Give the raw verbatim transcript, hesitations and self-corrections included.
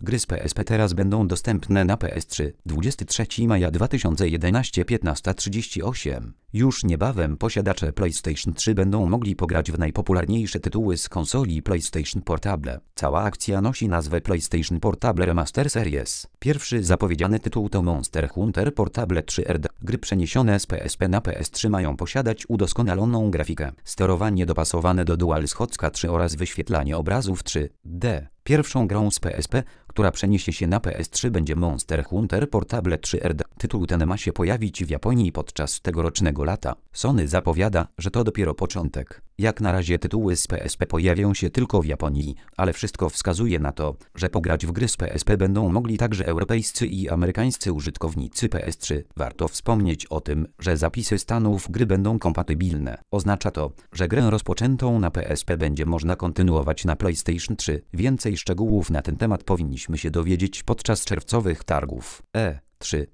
Gry z P S P teraz będą dostępne na P S trzy. dwudziestego trzeciego maja dwa tysiące jedenastego piętnaście trzydzieści osiem. Już niebawem posiadacze PlayStation trzy będą mogli pograć w najpopularniejsze tytuły z konsoli PlayStation Portable. Cała akcja nosi nazwę PlayStation Portable Remaster Series. Pierwszy zapowiedziany tytuł to Monster Hunter Portable trzy R D. Gry przeniesione z P S P na P S trzy mają posiadać udoskonaloną grafikę, sterowanie dopasowane do DualShocka trzy oraz wyświetlanie obrazów trzy D. Pierwszą grą z P S P, która przeniesie się na P S trzy, będzie Monster Hunter Portable trzy R D. Tytuł ten ma się pojawić w Japonii podczas tegorocznego lata. Sony zapowiada, że to dopiero początek. Jak na razie tytuły z P S P pojawią się tylko w Japonii, ale wszystko wskazuje na to, że pograć w gry z P S P będą mogli także europejscy i amerykańscy użytkownicy P S trzy. Warto wspomnieć o tym, że zapisy stanów gry będą kompatybilne. Oznacza to, że grę rozpoczętą na P S P będzie można kontynuować na PlayStation trzy. Więcej szczegółów na ten temat powinniśmy się dowiedzieć podczas czerwcowych targów E trzy.